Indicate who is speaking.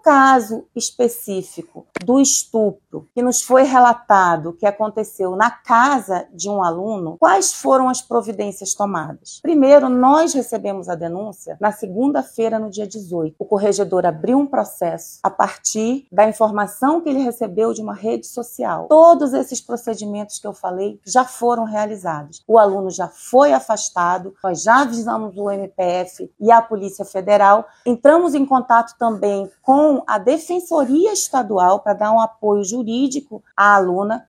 Speaker 1: caso específico do estupro que nos foi relatado que aconteceu na casa de um aluno, quais foram as providências tomadas? Primeiro, nós recebemos a denúncia na segunda-feira, no dia 18. O corregedor abriu um processo a partir da informação que ele recebeu de uma rede social. Todos esses procedimentos que eu falei já foram realizados. O aluno já foi afastado, nós já avisamos o MPF e a Polícia Federal. Entramos em contato também com a Defensoria Estadual para dar um apoio jurídico à aluna.